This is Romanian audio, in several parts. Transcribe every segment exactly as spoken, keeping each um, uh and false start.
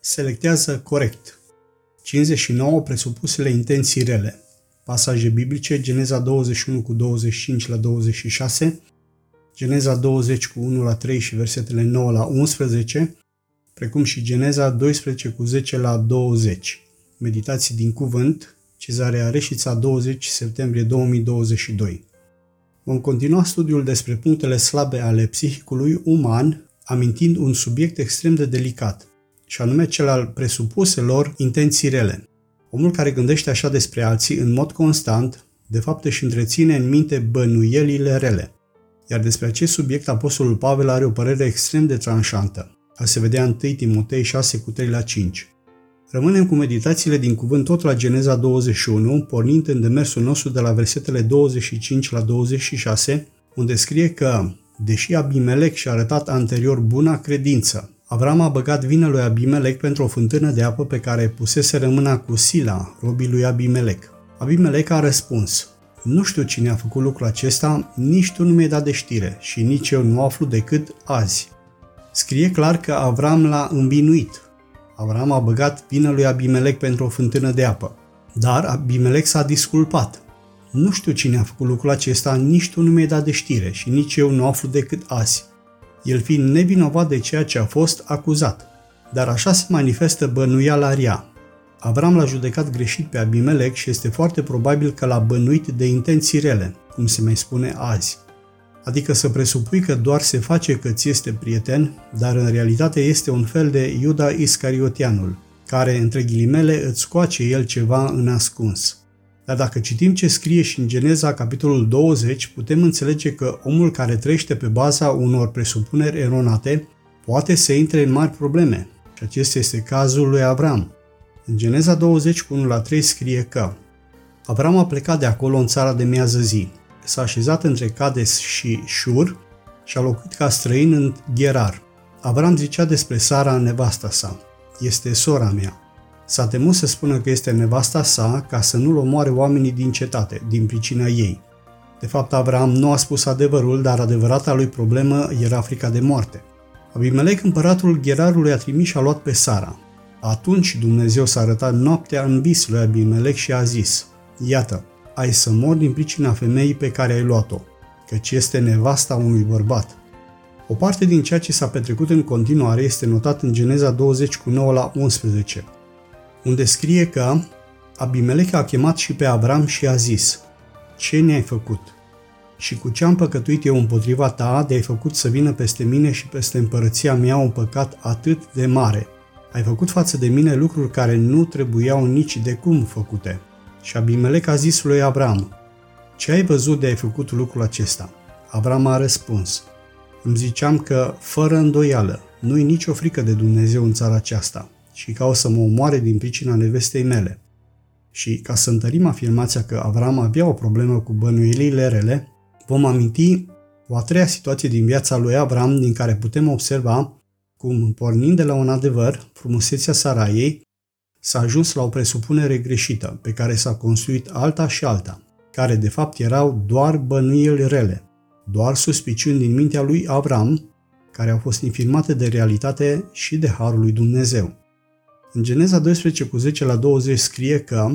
Selectează corect. cincizeci și nouă presupusele intenții rele. Pasaje biblice: Geneza douăzeci și unu cu douăzeci și cinci la douăzeci și șase, Geneza douăzeci cu unu la trei și versetele nouă la unsprezece, precum și Geneza doisprezece cu zece la douăzeci. Meditații din cuvânt, Cezarea Reșița, douăzeci septembrie două mii douăzeci și doi. Vom continua studiul despre punctele slabe ale psihicului uman, amintind un subiect extrem de delicat, și anume cel al presupuselor intenții rele. Omul care gândește așa despre alții în mod constant, de fapt își întreține în minte bănuielile rele. Iar despre acest subiect apostolul Pavel are o părere extrem de tranșantă. A se vedea în întâi Timotei șase cu trei la cinci. Rămânem cu meditațiile din cuvânt tot la Geneza douăzeci și unu, pornind în demersul nostru de la versetele douăzeci și cinci la douăzeci și șase, unde scrie că, deși Abimelec și-a arătat anterior buna credință, Avram a băgat vină lui Abimelec pentru o fântână de apă pe care pusese rămâna cu Sila, robii lui Abimelec. Abimelec a răspuns: nu știu cine a făcut lucrul acesta, nici tu nu mi-ai dat de știre și nici eu nu aflu decât azi. Scrie clar că Avram l-a învinuit. Avram a băgat vină lui Abimelec pentru o fântână de apă. Dar Abimelec s-a disculpat. Nu știu cine a făcut lucrul acesta, nici tu nu mi-ai dat de știre și nici eu nu aflu decât azi. El fiind nevinovat de ceea ce a fost acuzat. Dar așa se manifestă bănuiala rea. Avram l-a judecat greșit pe Abimelec și este foarte probabil că l-a bănuit de intenții rele, cum se mai spune azi. Adică să presupui că doar se face că ți este prieten, dar în realitate este un fel de Iuda Iscarioteanul, care, între ghilimele, îți scoace el ceva în ascuns. Dar dacă citim ce scrie și în Geneza, capitolul douăzeci, putem înțelege că omul care trăiește pe baza unor presupuneri eronate poate să intre în mari probleme. Și acesta este cazul lui Avram. În Geneza douăzeci cu unu la trei scrie că Avram a plecat de acolo în țara de miază zi. S-a așezat între Cades și Șur și a locuit ca străin în Gerar. Avram zicea despre Sara, nevasta sa: este sora mea. S-a temut să spună că este nevasta sa ca să nu-l omoare oamenii din cetate, din pricina ei. De fapt, Avram nu a spus adevărul, dar adevărata lui problemă era frica de moarte. Abimelec, împăratul Gerarului, a trimis și a luat pe Sara. Atunci Dumnezeu s-a arătat noaptea în vis lui Abimelec și a zis: iată, ai să mori din pricina femeii pe care ai luat-o, căci este nevasta unui bărbat. O parte din ceea ce s-a petrecut în continuare este notat în Geneza douăzeci cu nouă la unsprezece, unde scrie că Abimelec a chemat și pe Avram și a zis: ce ne-ai făcut? Și cu ce am păcătuit eu împotriva ta, de-ai făcut să vină peste mine și peste împărăția mea un păcat atât de mare? Ai făcut față de mine lucruri care nu trebuiau nici de cum făcute. Și Abimelec a zis lui Avram: ce ai văzut de ai făcut lucrul acesta? Avram a răspuns: îmi ziceam că, fără îndoială, nu-i nicio frică de Dumnezeu în țara aceasta și că o să mă omoare din pricina nevestei mele. Și ca să întărim afirmația că Avram avea o problemă cu bănuielile rele, vom aminti o a treia situație din viața lui Avram, din care putem observa cum, pornind de la un adevăr, frumusețea Saraiei, s-a ajuns la o presupunere greșită, pe care s-a construit alta și alta, care de fapt erau doar bănuieli rele, doar suspiciuni din mintea lui Avram, care au fost infirmate de realitate și de harul lui Dumnezeu. În Geneza doisprezece cu zece la douăzeci scrie că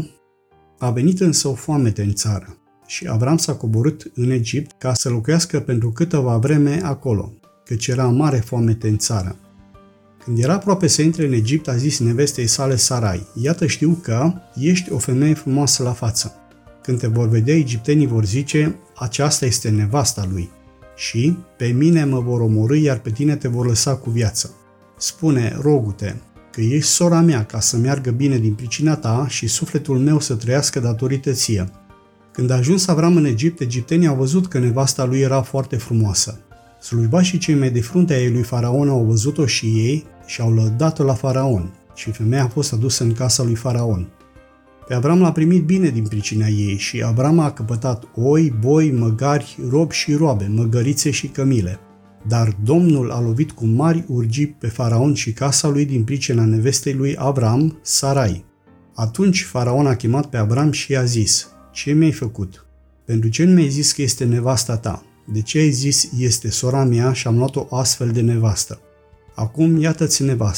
a venit însă o foamete în țară și Avram s-a coborât în Egipt ca să locuiască pentru câteva vreme acolo, căci era mare foamete în țară. Când era aproape să intre în Egipt, a zis nevestei sale Sarai: iată, știu că ești o femeie frumoasă la față. Când te vor vedea, egiptenii vor zice: aceasta este nevasta lui. Și pe mine mă vor omorî, iar pe tine te vor lăsa cu viață. Spune, rogu-te, că ești sora mea, ca să meargă bine din pricina ta și sufletul meu să trăiască datorită ție. Când a ajuns Avram în Egipt, egiptenii au văzut că nevasta lui era foarte frumoasă. Slujbașii cei mai de fruntea ei lui Faraon au văzut-o și ei și au lăudat-o la Faraon, și femeia a fost adusă în casa lui Faraon. Pe Avram l-a primit bine din pricina ei și Avram a căpătat oi, boi, măgari, robi și roabe, măgărițe și cămile. Dar Domnul a lovit cu mari urgii pe Faraon și casa lui din pricina nevestei lui Avram, Sarai. Atunci Faraon a chemat pe Avram și i-a zis: ce mi-ai făcut? Pentru ce nu mi-ai zis că este nevasta ta? De ce ai zis este sora mea și am luat-o astfel de nevastă? Acum iată-ți nevasta,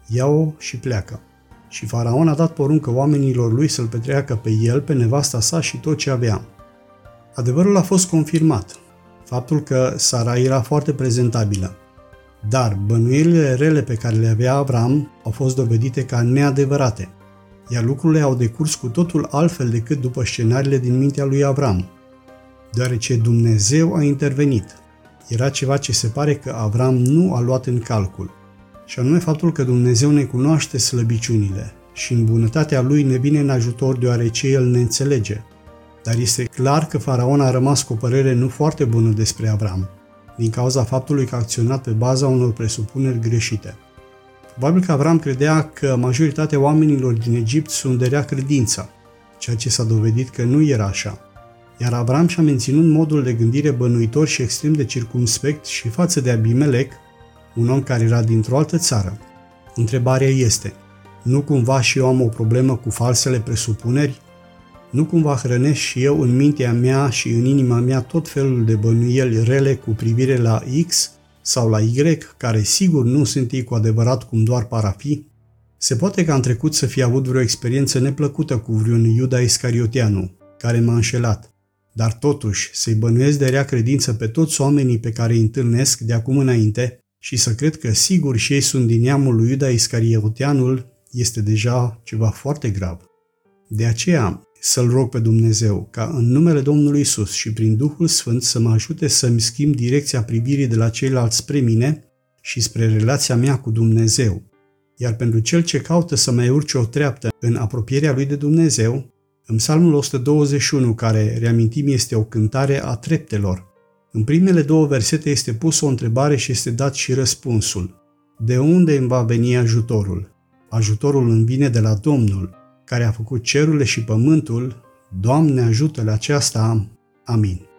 ia-o și pleacă. Și Faraon a dat poruncă oamenilor lui să-l petreacă pe el, pe nevasta sa și tot ce avea. Adevărul a fost confirmat, faptul că Sara era foarte prezentabilă. Dar bănuielile rele pe care le avea Avram au fost dovedite ca neadevărate, iar lucrurile au decurs cu totul altfel decât după scenariile din mintea lui Avram, deoarece Dumnezeu a intervenit. Era ceva ce se pare că Avram nu a luat în calcul, și anume faptul că Dumnezeu ne cunoaște slăbiciunile și în bunătatea Lui ne vine în ajutor deoarece El ne înțelege. Dar este clar că Faraon a rămas cu o părere nu foarte bună despre Avram, din cauza faptului că a acționat pe baza unor presupuneri greșite. Probabil că Avram credea că majoritatea oamenilor din Egipt sunt de rea credință, ceea ce s-a dovedit că nu era așa. Iar Avram și-a menținut modul de gândire bănuitor și extrem de circumspect și față de Abimelec, un om care era dintr-o altă țară. Întrebarea este, nu cumva și eu am o problemă cu falsele presupuneri? Nu cumva hrănesc și eu în mintea mea și în inima mea tot felul de bănuieli rele cu privire la X sau la Y, care sigur nu sunt ei cu adevărat cum doar par a fi? Se poate ca în trecut să fi avut vreo experiență neplăcută cu vreun Iuda Iscarioteanu, care m-a înșelat, dar totuși să-i bănuiesc de rea credință pe toți oamenii pe care îi întâlnesc de acum înainte și să cred că sigur și ei sunt din neamul lui Iuda Iscarioteanul este deja ceva foarte grav. De aceea, să-L rog pe Dumnezeu ca în numele Domnului Iisus și prin Duhul Sfânt să mă ajute să-mi schimb direcția privirii de la ceilalți spre mine și spre relația mea cu Dumnezeu. Iar pentru cel ce caută să mai urce o treaptă în apropierea lui de Dumnezeu, în Psalmul o sută douăzeci și unu, care, reamintim, este o cântare a treptelor, în primele două versete este pusă o întrebare și este dat și răspunsul. De unde îmi va veni ajutorul? Ajutorul îmi vine de la Domnul, care a făcut cerurile și pământul. Doamne, ajută-le aceasta! Amin.